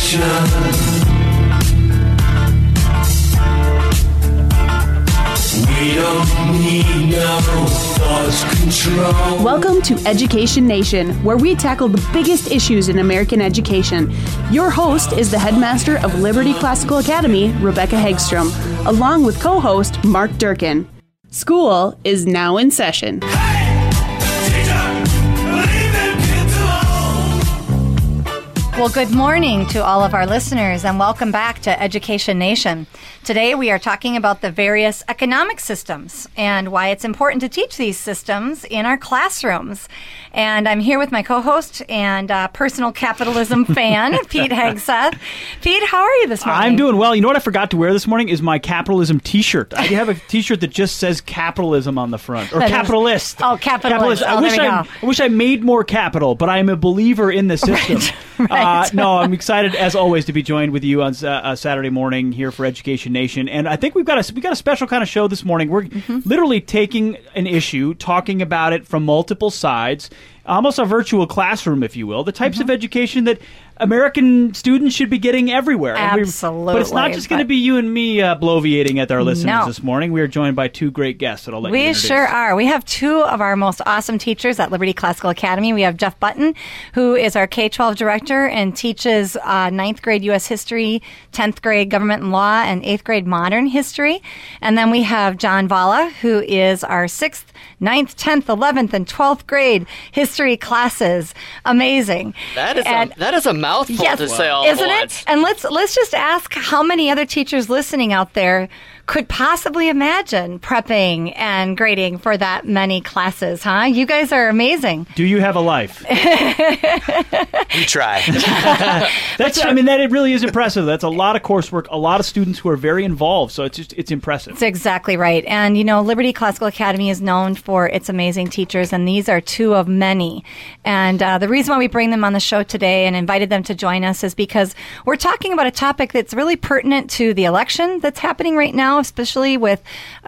We don't need no thought control. Welcome to Education Nation, where we tackle the biggest issues in American education. Your host is the headmaster of Liberty Classical Academy, Rebecca Hagstrom, along with co-host Mark Durkin. School is now in session. Well, good morning to all of our listeners and welcome back to Education Nation. Today we are talking about the various economic systems and why it's important to teach these systems in our classrooms. And I'm here with my co-host and personal capitalism fan, Pete Hegseth. Pete, how are you this morning? I'm doing well. You know what I forgot to wear this morning is my capitalism T-shirt. I have a T-shirt that just says capitalism on the front, or capitalist. Capitalist. I wish I made more capital, but I am a believer in the system. Right. No, I'm excited as always to be joined with you on Saturday morning here for Education Nation, and I think we've got a special kind of show this morning. We're literally taking an issue, talking about it from multiple sides, almost a virtual classroom, if you will, the types of education that American students should be getting everywhere. Absolutely. But it's not just going to be you and me bloviating at our listeners this morning. We are joined by two great guests that I'll let you introduce. We sure are. We have two of our most awesome teachers at Liberty Classical Academy. We have Jeff Button, who is our K-12 director and teaches 9th grade U.S. history, 10th grade government and law, and 8th grade modern history. And then we have John Valla, who is our 6th, 9th, 10th, 11th, and 12th grade history classes. Amazing. That is a mouthful to say all isn't at it? once. And let's just ask how many other teachers listening out there could possibly imagine prepping and grading for that many classes, huh? You guys are amazing. Do you have a life? We try. That really is impressive. That's a lot of coursework, a lot of students who are very involved, so it's impressive. That's exactly right. And, Liberty Classical Academy is known for its amazing teachers, and these are two of many. And the reason why we bring them on the show today and invited them to join us is because we're talking about a topic that's really pertinent to the election that's happening right now, especially with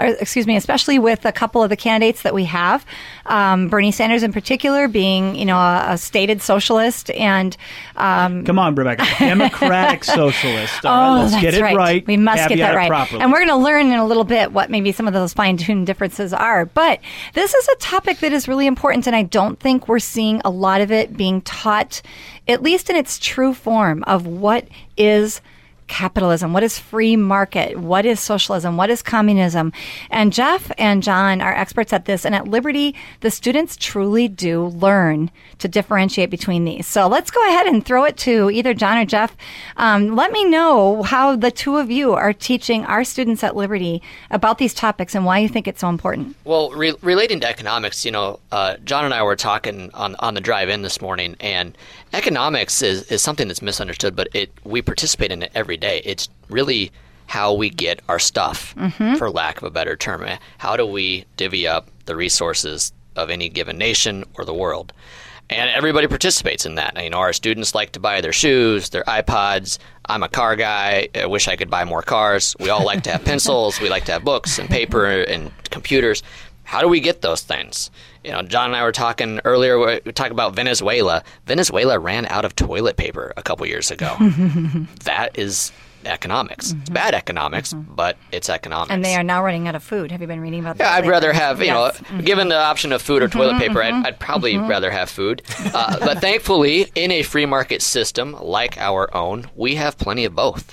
a couple of the candidates that we have. Bernie Sanders in particular being, a stated socialist and... Come on, Rebecca. Democratic socialist. All right, let's get it right. We must get that right. Properly. And we're going to learn in a little bit what maybe some of those fine-tuned differences are. But this is a topic that is really important, and I don't think we're seeing a lot of it being taught, at least in its true form, of what is capitalism, what is free market, what is socialism, what is communism. And Jeff and John are experts at this, and at Liberty, the students truly do learn to differentiate between these. So let's go ahead and throw it to either John or Jeff. Let me know how the two of you are teaching our students at Liberty about these topics and why you think it's so important. Well, relating to economics, John and I were talking on the drive in this morning, and economics is something that's misunderstood, but we participate in it every day. It's really how we get our stuff, for lack of a better term. How do we divvy up the resources of any given nation or the world? And everybody participates in that. Our students like to buy their shoes, their iPods. I'm a car guy. I wish I could buy more cars. We all like to have pencils. We like to have books and paper and computers. How do we get those things? John and I were talking earlier, we talked about Venezuela. Venezuela ran out of toilet paper a couple years ago. That is economics. It's bad economics, but it's economics. And they are now running out of food. Have you been reading about that? Yeah, I'd rather have, Yes. Given the option of food or toilet paper, I'd probably rather have food. But thankfully, in a free market system like our own, we have plenty of both.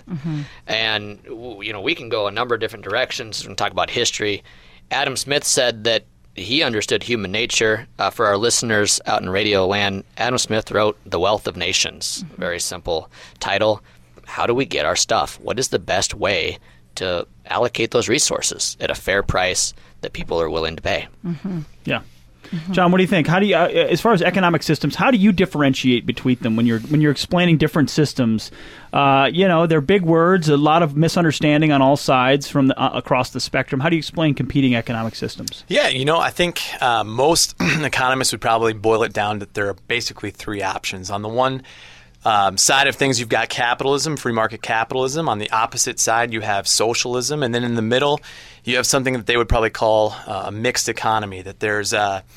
And, we can go a number of different directions and talk about history. Adam Smith said that he understood human nature. For our listeners out in radio land, Adam Smith wrote The Wealth of Nations. Very simple title. How do we get our stuff? What is the best way to allocate those resources at a fair price that people are willing to pay? Yeah. John, what do you think? How do you, as far as economic systems, how do you differentiate between them when you're explaining different systems? They're big words, a lot of misunderstanding on all sides from across the spectrum. How do you explain competing economic systems? Yeah, I think most economists would probably boil it down that there are basically three options. On the one side of things, you've got capitalism, free market capitalism. On the opposite side, you have socialism. And then in the middle, you have something that they would probably call a mixed economy, that there's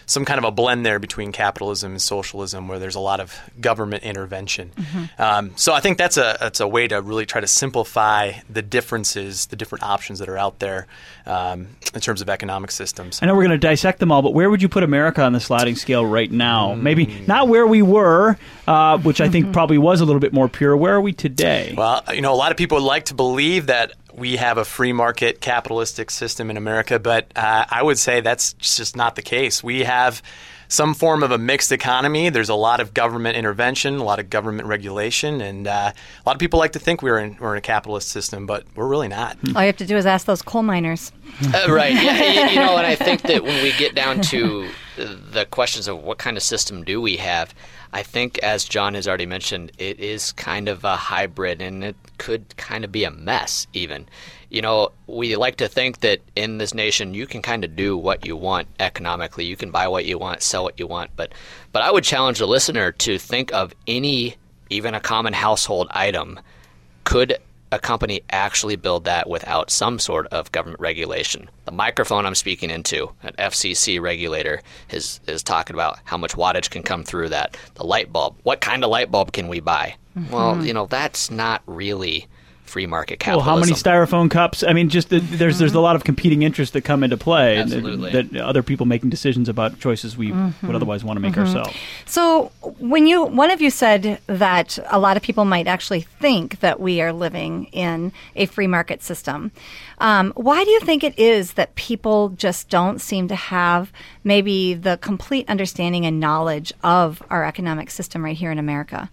some kind of a blend there between capitalism and socialism, where there's a lot of government intervention. So I think that's a way to really try to simplify the differences, the different options that are out there in terms of economic systems. I know we're going to dissect them all, but where would you put America on the sliding scale right now? Maybe not where we were, which I think probably was a little bit more pure. Where are we today? Well, a lot of people would like to believe that we have a free market capitalistic system in America, but I would say that's just not the case. We have some form of a mixed economy. There's a lot of government intervention, a lot of government regulation, and a lot of people like to think we're in a capitalist system, but we're really not. All you have to do is ask those coal miners. Right. Yeah, and I think that when we get down to the questions of what kind of system do we have, I think, as John has already mentioned, it is kind of a hybrid, and it could kind of be a mess even. We like to think that in this nation you can kind of do what you want economically. You can buy what you want, sell what you want. But I would challenge the listener to think of any, even a common household item. Could a company actually build that without some sort of government regulation? The microphone I'm speaking into, an FCC regulator, is talking about how much wattage can come through that. The light bulb, what kind of light bulb can we buy? Well, that's not really free market capitalism. Well, how many styrofoam cups? I mean, just there's a lot of competing interests that come into play. Absolutely. That other people making decisions about choices we would otherwise want to make ourselves. So one of you said that a lot of people might actually think that we are living in a free market system. Why do you think it is that people just don't seem to have maybe the complete understanding and knowledge of our economic system right here in America?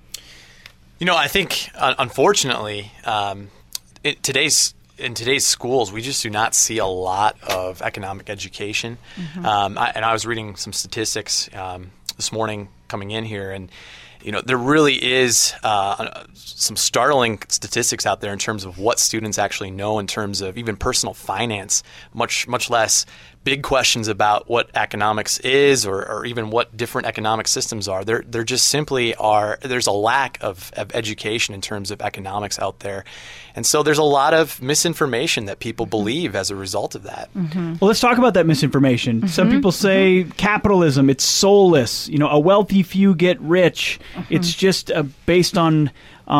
I think, unfortunately, in today's schools, we just do not see a lot of economic education. I was reading some statistics this morning coming in here, and there really is some startling statistics out there in terms of what students actually know in terms of even personal finance, much less big questions about what economics is or even what different economic systems are. There just simply are. There's a lack of education in terms of economics out there. And so there's a lot of misinformation that people believe as a result of that. Well, let's talk about that misinformation. Some people say capitalism, it's soulless. A wealthy few get rich. It's just based on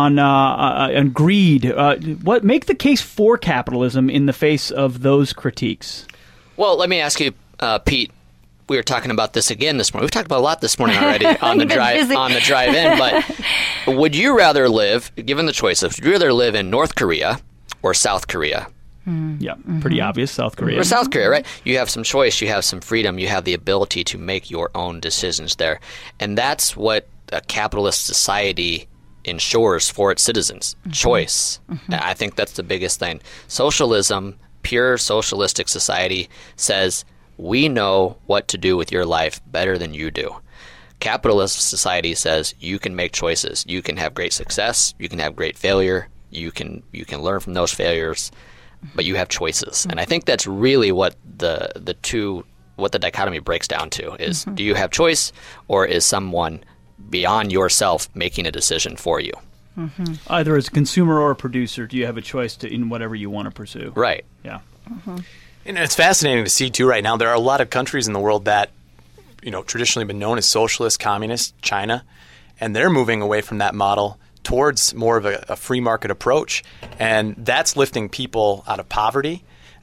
greed. What make the case for capitalism in the face of those critiques? Well, let me ask you, Pete. We were talking about this again this morning. We've talked about a lot this morning already on the drive-in. But would you rather live, given the choice, would you rather live in North Korea or South Korea? Yeah, pretty obvious, South Korea. Or South Korea, right? You have some choice, you have some freedom, you have the ability to make your own decisions there. And that's what a capitalist society ensures for its citizens, choice. I think that's the biggest thing. Socialism, pure socialistic society, says we know what to do with your life better than you do. Capitalist society says you can make choices. You can have great success. You can have great failure. You can learn from those failures, but you have choices. And I think that's really what the dichotomy breaks down to is, do you have choice, or is someone beyond yourself making a decision for you? Either as a consumer or a producer, do you have a choice in whatever you want to pursue? Right. Yeah. And it's fascinating to see, too, right now. There are a lot of countries in the world that, traditionally been known as socialist, communist, China, and they're moving away from that model towards more of a free market approach. And that's lifting people out of poverty,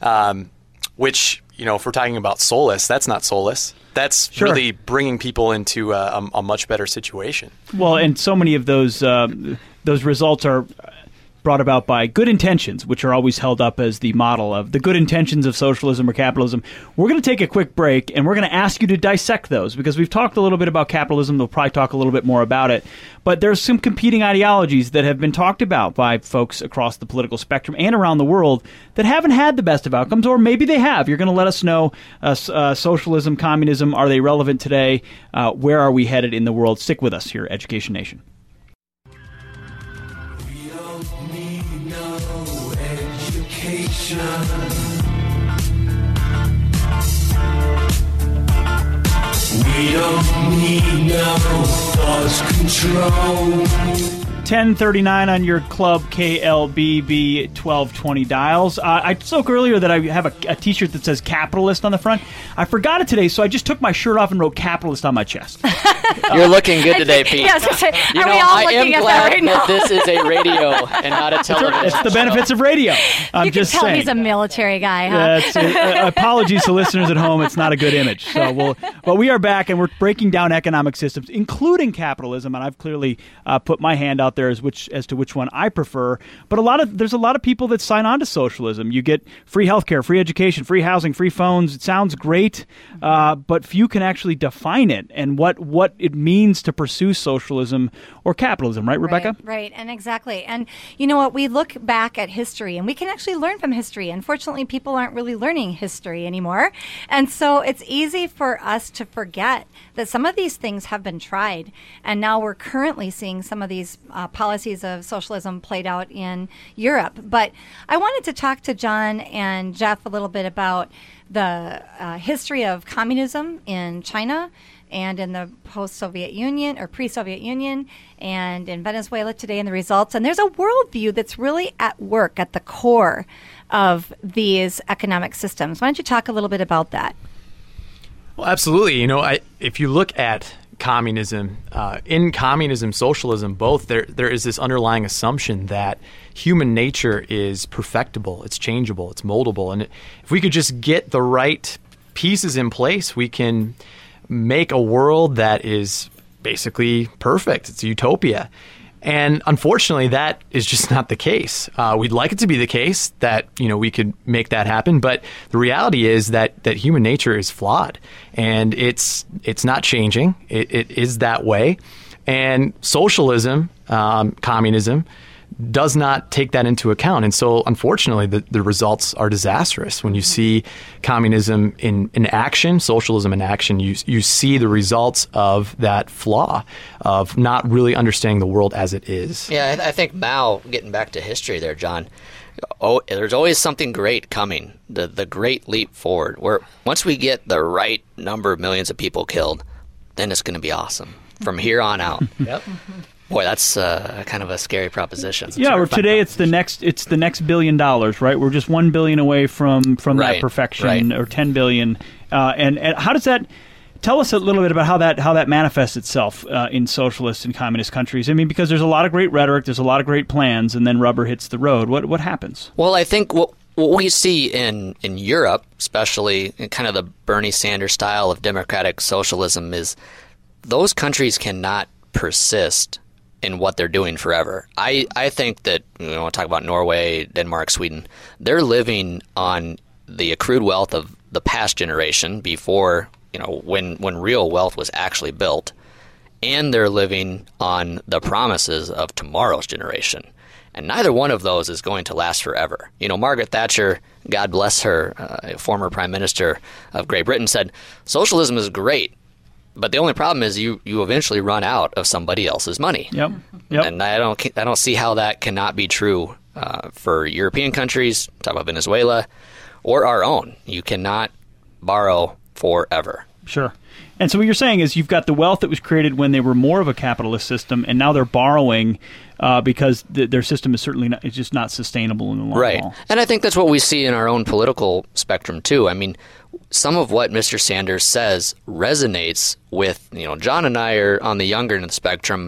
which, if we're talking about soulless, that's not soulless. That's really bringing people into a much better situation. Well, and so many of those results are brought about by good intentions, which are always held up as the model of the good intentions of socialism or capitalism. We're going to take a quick break, and we're going to ask you to dissect those, because we've talked a little bit about capitalism. They'll probably talk a little bit more about it. But there's some competing ideologies that have been talked about by folks across the political spectrum and around the world that haven't had the best of outcomes, or maybe they have. You're going to let us know, socialism, communism, are they relevant today? Where are we headed in the world? Stick with us here at Education Nation. We don't need no thought control. 1039 on your Club KLBB 1220 dials. I spoke earlier that I have a T-shirt that says capitalist on the front. I forgot it today, so I just took my shirt off and wrote capitalist on my chest. You're looking good today, Pete. Yes, You are know, we all I am looking at glad that right now? that this is a radio and not a television. It's the benefits of radio. I'm You can just tell saying. he's a military guy, huh? Apologies to listeners at home. It's not a good image. But we are back, and we're breaking down economic systems, including capitalism. And I've clearly put my hand out there as to which one I prefer. But there's a lot of people that sign on to socialism. You get free healthcare, free education, free housing, free phones. It sounds great, but few can actually define it and what it means to pursue socialism or capitalism. Right, Rebecca? Right, and exactly. And you know what? We look back at history, and we can actually learn from history. Unfortunately, people aren't really learning history anymore. And so it's easy for us to forget that some of these things have been tried. And now we're currently seeing some of these policies of socialism played out in Europe. But I wanted to talk to John and Jeff a little bit about the history of communism in China and in the post-Soviet Union or pre-Soviet Union and in Venezuela today and the results. And there's a worldview that's really at work at the core of these economic systems. Why don't you talk a little bit about that? Well, absolutely. You know, if you look at communism, in communism, socialism, both, there is this underlying assumption that human nature is perfectible, it's changeable, it's moldable. And if we could just get the right pieces in place, we can make a world that is basically perfect. It's a utopia. And unfortunately, that is just not the case. We'd like it to be the case that, you know, we could make that happen. But the reality is that human nature is flawed, and it's not changing. It is that way. And socialism, communism, does not take that into account. And so, unfortunately, the results are disastrous. When you see communism in action, socialism in action, you see the results of that flaw of not really understanding the world as it is. Yeah, I think Mao, getting back to history there, John, there's always something great coming, the great leap forward, where once we get the right number of millions of people killed, then it's going to be awesome from here on out. Yep. Boy, that's kind of a scary proposition. Yeah, today it's the next $1 billion, right? We're just $1 billion away from that perfection, or $10 billion. And how does that? Tell us a little bit about how that manifests itself in socialist and communist countries. I mean, because there's a lot of great rhetoric, there's a lot of great plans, and then rubber hits the road. What happens? Well, I think what we see in Europe, especially in kind of the Bernie Sanders style of democratic socialism, is those countries cannot persist in what they're doing forever. I think that, you know, I want to talk about Norway, Denmark, Sweden, they're living on the accrued wealth of the past generation before, you know, when real wealth was actually built, and they're living on the promises of tomorrow's generation. And neither one of those is going to last forever. You know, Margaret Thatcher, God bless her, former Prime Minister of Great Britain, said, socialism is great, but the only problem is you eventually run out of somebody else's money. Yep. And I don't see how that cannot be true for European countries, talk about Venezuela, or our own. You cannot borrow forever. Sure. And so what you're saying is you've got the wealth that was created when they were more of a capitalist system, and now they're borrowing because their system is it's just not sustainable in the long haul. Right. And I think that's what we see in our own political spectrum, too. I mean, some of what Mr. Sanders says resonates with, you know, John and I are on the younger end of the spectrum.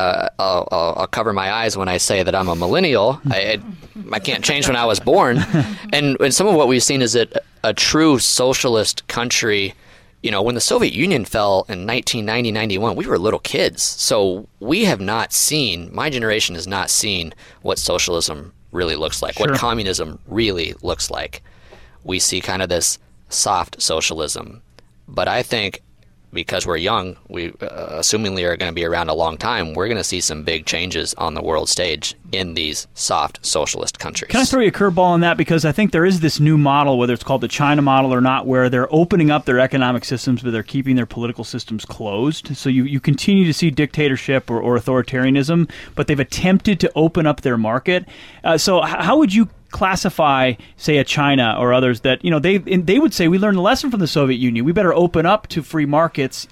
I'll cover my eyes when I say that I'm a millennial. I can't change when I was born. And some of what we've seen is that a true socialist country, you know, when the Soviet Union fell in 1990-91, we were little kids. So we have not seen, my generation has not seen what socialism really looks like, what communism really looks like. We see kind of this soft socialism. But I think because we're young, we assumingly are going to be around a long time, we're going to see some big changes on the world stage in these soft socialist countries. Can I throw you a curveball on that? Because I think there is this new model, whether it's called the China model or not, where they're opening up their economic systems, but they're keeping their political systems closed. So you continue to see dictatorship or authoritarianism, but they've attempted to open up their market. So how would you classify, say, a China or others that they would say we learned a lesson from the Soviet Union. We better open up to free markets,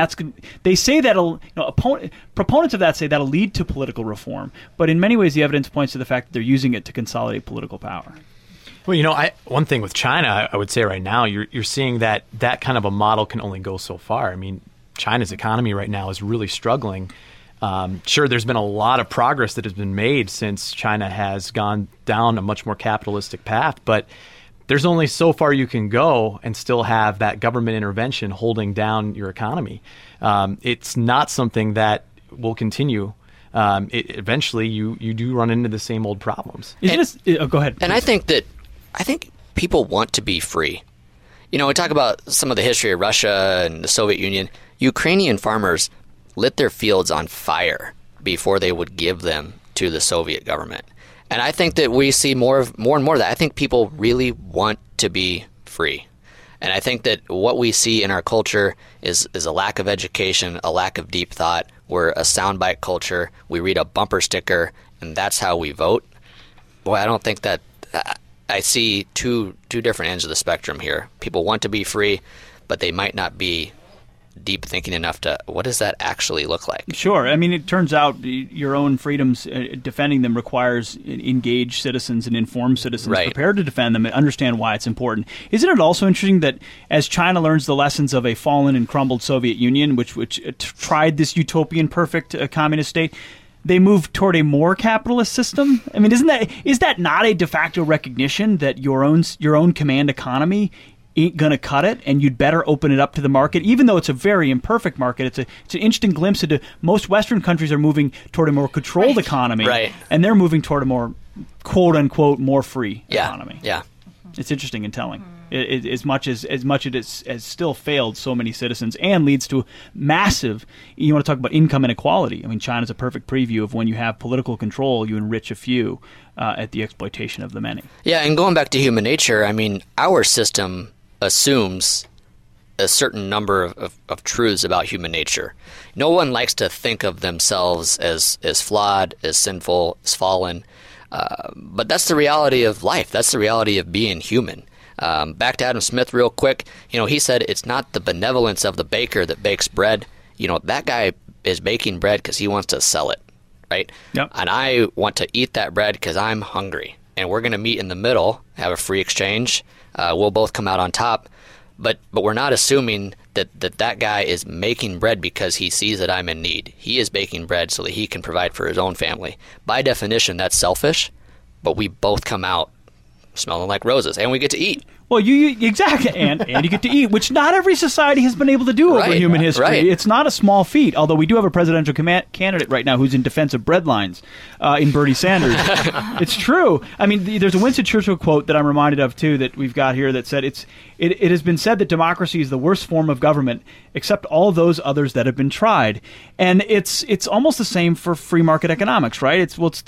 they say that'll proponents of that say that'll lead to political reform. But in many ways, the evidence points to the fact that they're using it to consolidate political power. Well, one thing with China, I would say right now, you're seeing that kind of a model can only go so far. I mean, China's economy right now is really struggling. Sure, there's been a lot of progress that has been made since China has gone down a much more capitalistic path, but there's only so far you can go and still have that government intervention holding down your economy. It's not something that will continue. Eventually, you do run into the same old problems. Go ahead. And I think people want to be free. We talk about some of the history of Russia and the Soviet Union. Ukrainian farmers lit their fields on fire before they would give them to the Soviet government. And I think that we see more and more of that. I think people really want to be free. And I think that what we see in our culture is a lack of education, a lack of deep thought. We're a soundbite culture. We read a bumper sticker, and that's how we vote. Boy, I don't think that I see two different ends of the spectrum here. People want to be free, but they might not be deep thinking enough to, what does that actually look like? Sure. I mean, it turns out your own freedoms, defending them requires engaged citizens and informed citizens prepared to defend them and understand why it's important. Isn't it also interesting that as China learns the lessons of a fallen and crumbled Soviet Union, which tried this utopian perfect communist state, they move toward a more capitalist system? I mean, is that not a de facto recognition that your own command economy ain't going to cut it, and you'd better open it up to the market, even though it's a very imperfect market? It's an interesting glimpse into most Western countries are moving toward a more controlled economy, and they're moving toward a more quote-unquote more free economy. Yeah. It's interesting and telling. As much as it has still failed so many citizens and leads to massive, you want to talk about income inequality. I mean, China's a perfect preview of when you have political control, you enrich a few at the exploitation of the many. Yeah, and going back to human nature, I mean, our system assumes a certain number of truths about human nature. No one likes to think of themselves as flawed, as sinful, as fallen. But that's the reality of life. That's the reality of being human. Back to Adam Smith real quick. He said it's not the benevolence of the baker that bakes bread. That guy is baking bread because he wants to sell it, right? Yep. And I want to eat that bread because I'm hungry. And we're going to meet in the middle, have a free exchange. We'll both come out on top. But we're not assuming that guy is making bread because he sees that I'm in need. He is baking bread so that he can provide for his own family. By definition, that's selfish, but we both come out smelling like roses, and we get to eat. Well, exactly, and you get to eat, which not every society has been able to do over human history. Right. It's not a small feat, although we do have a presidential candidate right now who's in defense of bread lines in Bernie Sanders. It's true. I mean, there's a Winston Churchill quote that I'm reminded of, too, that we've got here that said, it has been said that democracy is the worst form of government, except all those others that have been tried. And it's almost the same for free market economics, right?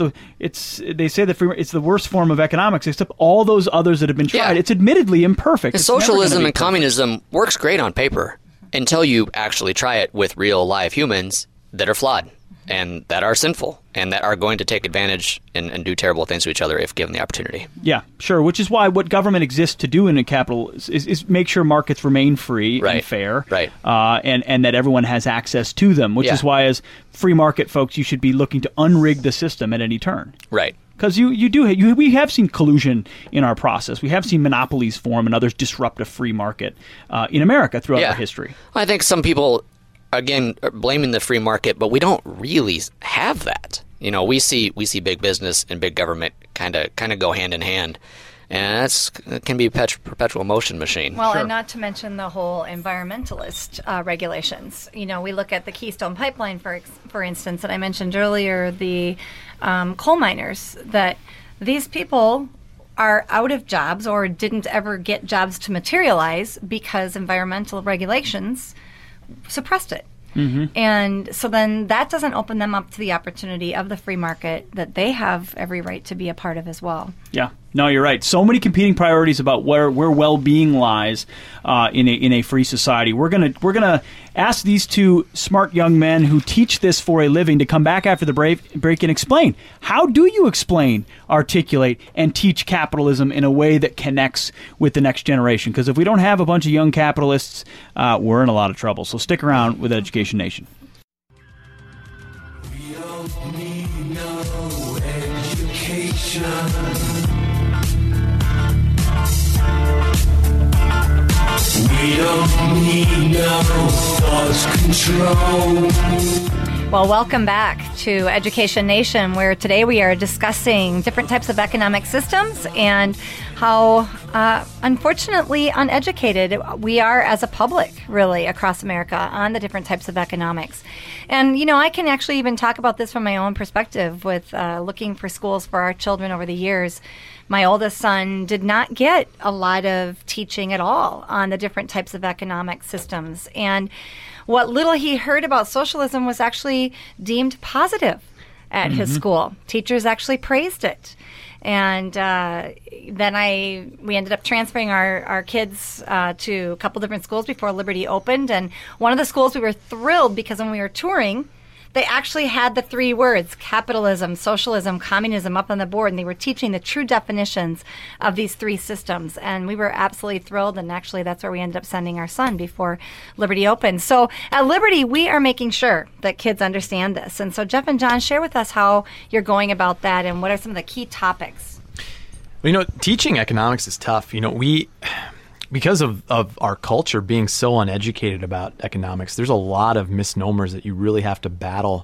They say that it's the worst form of economics, except all those others that have been tried. Yeah. It's admittedly imperfect. Socialism and communism works great on paper until you actually try it with real live humans that are flawed and that are sinful and that are going to take advantage and do terrible things to each other if given the opportunity. Yeah, sure. Which is why what government exists to do in a capital is make sure markets remain free and fair, and that everyone has access to them. Which is why, as free market folks, you should be looking to unrig the system at any turn. Right. Because we have seen collusion in our process. We have seen monopolies form and others disrupt a free market in America throughout our history. I think some people, again, are blaming the free market, but we don't really have that. We see big business and big government kind of go hand in hand, and it can be a perpetual motion machine. Well, and not to mention the whole environmentalist regulations. We look at the Keystone Pipeline, for instance, that I mentioned earlier, the coal miners, that these people are out of jobs or didn't ever get jobs to materialize because environmental regulations suppressed it. Mm-hmm. And so then that doesn't open them up to the opportunity of the free market that they have every right to be a part of as well. Yeah. No, you're right. So many competing priorities about where well-being lies in a free society. We're gonna ask these two smart young men who teach this for a living to come back after the break and explain. How do you explain, articulate, and teach capitalism in a way that connects with the next generation? Because if we don't have a bunch of young capitalists, we're in a lot of trouble. So stick around with Education Nation. We don't need no education. We don't need no thought control. Well, welcome back to Education Nation, where today we are discussing different types of economic systems and how, unfortunately, uneducated we are as a public, really, across America on the different types of economics. And, I can actually even talk about this from my own perspective with looking for schools for our children over the years. My oldest son did not get a lot of teaching at all on the different types of economic systems. And what little he heard about socialism was actually deemed positive at his school. Teachers actually praised it. And then we ended up transferring our kids to a couple different schools before Liberty opened. And one of the schools, we were thrilled because when we were touring, they actually had the three words, capitalism, socialism, communism, up on the board, and they were teaching the true definitions of these three systems. And we were absolutely thrilled, and actually that's where we ended up sending our son before Liberty opened. So at Liberty, we are making sure that kids understand this. And so Jeff and John, share with us how you're going about that and what are some of the key topics. Well, teaching economics is tough. Because of our culture being so uneducated about economics, there's a lot of misnomers that you really have to battle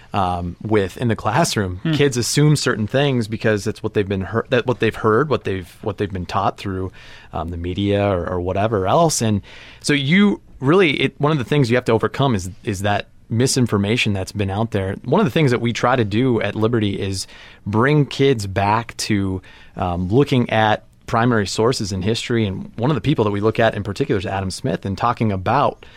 with in the classroom. Kids assume certain things because that's what they've what they've heard, what they've been taught through the media or whatever else. And so one of the things you have to overcome is that misinformation that's been out there. One of the things that we try to do at Liberty is bring kids back to looking at primary sources in history, and one of the people that we look at in particular is Adam Smith, and talking about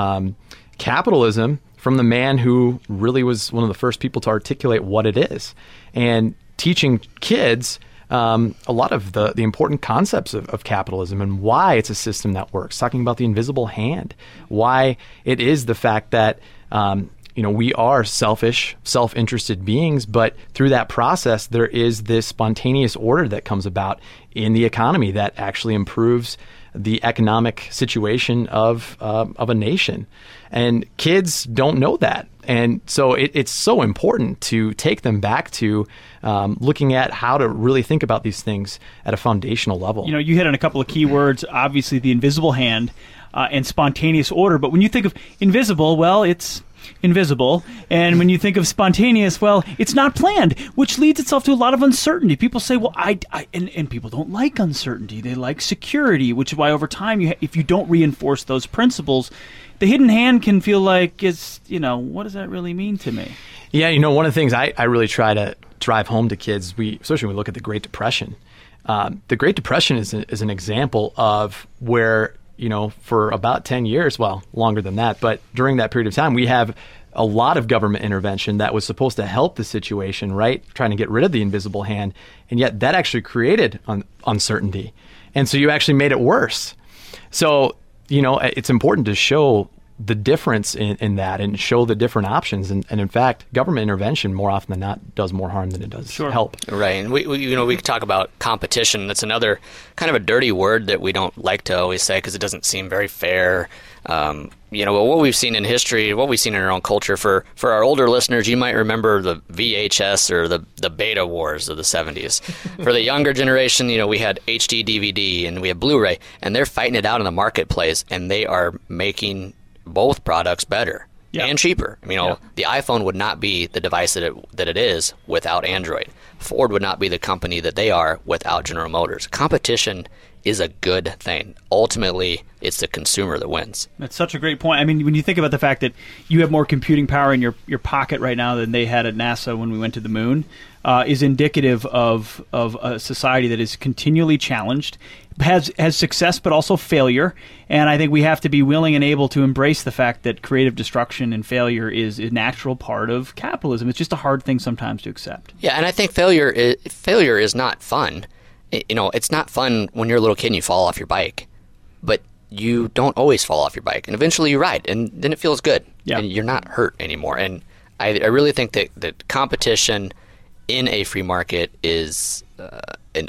capitalism from the man who really was one of the first people to articulate what it is, and teaching kids a lot of the important concepts of capitalism and why it's a system that works, talking about the invisible hand, why it is the fact that we are selfish, self-interested beings, but through that process, there is this spontaneous order that comes about in the economy that actually improves the economic situation of a nation. And kids don't know that. And so it's so important to take them back to looking at how to really think about these things at a foundational level. You hit on a couple of key words, obviously the invisible hand and spontaneous order. But when you think of invisible, well, it's invisible. And when you think of spontaneous, well, it's not planned, which leads itself to a lot of uncertainty. People say, well, and people don't like uncertainty. They like security, which is why over time, if you don't reinforce those principles, the hidden hand can feel like what does that really mean to me? Yeah, one of the things I really try to drive home to kids, especially when we look at the Great Depression. The Great Depression is an example of where for about 10 years, well, longer than that, but during that period of time, we have a lot of government intervention that was supposed to help the situation, right? Trying to get rid of the invisible hand. And yet that actually created uncertainty. And so you actually made it worse. So, it's important to show the difference in that and show the different options. And in fact, government intervention more often than not does more harm than it does help. Right. And we talk about competition. That's another kind of a dirty word that we don't like to always say because it doesn't seem very fair. What we've seen in history, what we've seen in our own culture, for our older listeners, you might remember the VHS or the beta wars of the 70s. For the younger generation, we had HD DVD and we had Blu-ray, and they're fighting it out in the marketplace, and they are making both products better and cheaper. The iPhone would not be the device that it is without Android. Ford would not be the company that they are without General Motors. Competition is a good thing. Ultimately, it's the consumer that wins. That's such a great point. I mean, when you think about the fact that you have more computing power in your pocket right now than they had at NASA when we went to the moon, is indicative of a society that is continually challenged, has success but also failure. And I think we have to be willing and able to embrace the fact that creative destruction and failure is a natural part of capitalism. It's just a hard thing sometimes to accept. Yeah, and I think failure is not fun. it's not fun when you're a little kid and you fall off your bike, but you don't always fall off your bike, and eventually you ride, and then it feels good, and you're not hurt anymore. And I really think that competition in a free market is an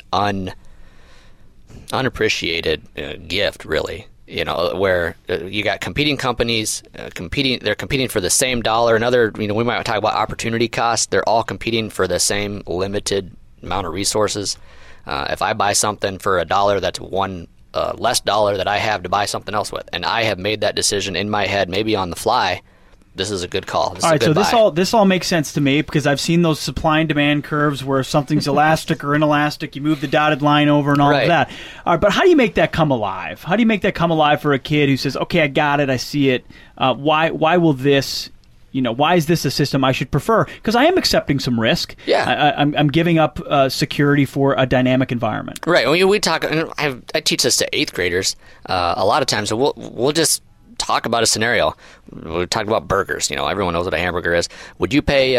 unappreciated gift, really. Where you got competing companies they're competing for the same dollar. Another, we might talk about opportunity cost. They're all competing for the same limited amount of resources. If I buy something for $1, that's one less dollar that I have to buy something else with, and I have made that decision in my head, maybe on the fly. This is a good call. This all right, is a good so buy. this all makes sense to me because I've seen those supply and demand curves where if something's elastic or inelastic, you move the dotted line over and all of that. All right, but how do you make that come alive? How do you make that come alive for a kid who says, "Okay, I got it, I see it. Why will this? Why is this a system I should prefer? Because I am accepting some risk. Yeah, I'm giving up security for a dynamic environment. Right. We talk. And I teach this to 8th graders. A lot of times, we'll just talk about a scenario. We talk about burgers. Everyone knows what a hamburger is. Would you pay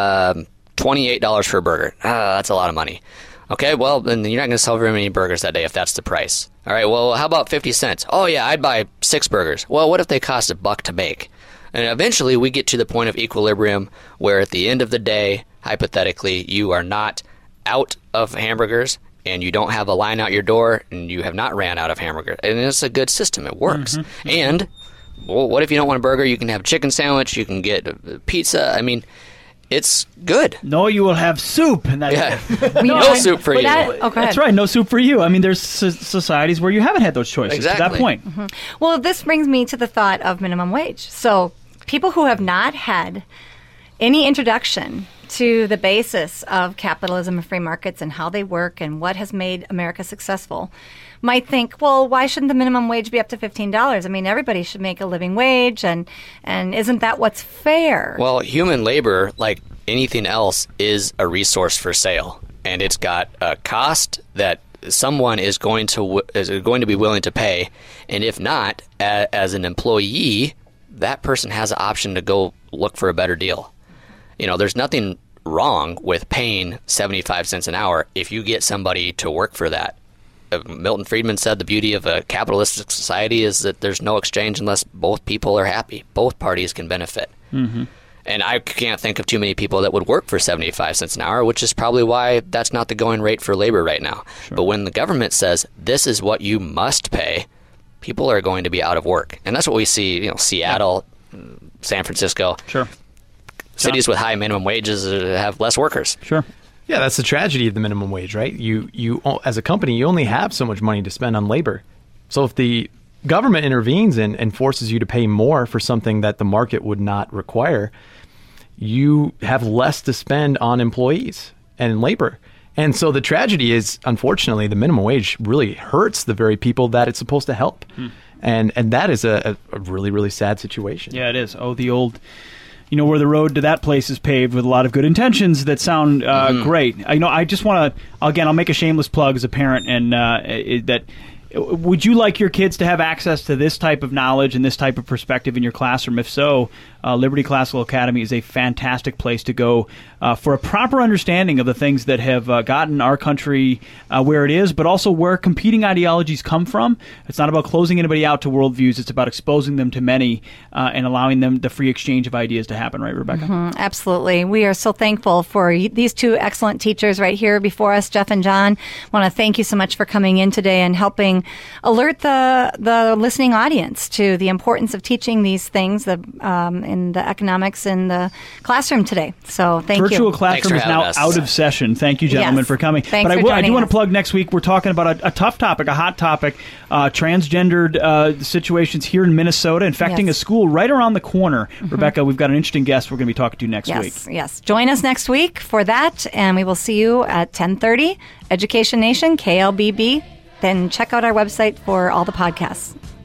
$28 for a burger? That's a lot of money. Okay, well, then you're not going to sell very many burgers that day if that's the price. All right, well, how about 50 cents? Oh, yeah, I'd buy 6 burgers. Well, what if they cost $1 to make? And eventually we get to the point of equilibrium where at the end of the day, hypothetically, you are not out of hamburgers and you don't have a line out your door and you have not ran out of hamburgers. And it's a good system. It works. Mm-hmm. And well, what if you don't want a burger? You can have a chicken sandwich. You can get a pizza. I mean, it's good. No, you will have soup. And no soup for you. That's right. No soup for you. I mean, there's societies where you haven't had those choices to that point. Mm-hmm. Well, this brings me to the thought of minimum wage. So people who have not had any introduction to the basis of capitalism and free markets and how they work and what has made America successful might think, well, why shouldn't the minimum wage be up to $15? I mean, everybody should make a living wage, and isn't that what's fair? Well, human labor, like anything else, is a resource for sale, and it's got a cost that someone is going to be willing to pay, and if not, as an employee, that person has an option to go look for a better deal. There's nothing wrong with paying 75 cents an hour if you get somebody to work for that. Milton Friedman said the beauty of a capitalistic society is that there's no exchange unless both people are happy. Both parties can benefit. Mm-hmm. And I can't think of too many people that would work for 75 cents an hour, which is probably why that's not the going rate for labor right now. Sure. But when the government says this is what you must pay, people are going to be out of work. And that's what we see, Seattle, San Francisco. Sure. Cities with high minimum wages have less workers. Sure. Yeah, that's the tragedy of the minimum wage, right? You as a company, you only have so much money to spend on labor. So if the government intervenes and forces you to pay more for something that the market would not require, you have less to spend on employees and labor. And so the tragedy is, unfortunately, the minimum wage really hurts the very people that it's supposed to help. And that is a really, really sad situation. Yeah, it is. Oh, the old... where the road to that place is paved with a lot of good intentions that sound great. I just want to, again, I'll make a shameless plug as a parent, and that would you like your kids to have access to this type of knowledge and this type of perspective in your classroom? If so, Liberty Classical Academy is a fantastic place to go for a proper understanding of the things that have gotten our country where it is, but also where competing ideologies come from. It's not about closing anybody out to worldviews. It's about exposing them to many and allowing them the free exchange of ideas to happen. Right, Rebecca? Mm-hmm, absolutely. We are so thankful for these two excellent teachers right here before us, Jeff and John. I want to thank you so much for coming in today and helping alert the listening audience to the importance of teaching these things in the economics in the classroom today. So thank you. Virtual classroom is now out of session. Thank you, gentlemen, for coming. Thanks but for I do want us. to plug next week. We're talking about a tough topic, a hot topic, transgendered situations here in Minnesota, infecting a school right around the corner. Mm-hmm. Rebecca, we've got an interesting guest we're going to be talking to next week. Yes. Join us next week for that, and we will see you at 10:30, Education Nation, KLBB. Then check out our website for all the podcasts.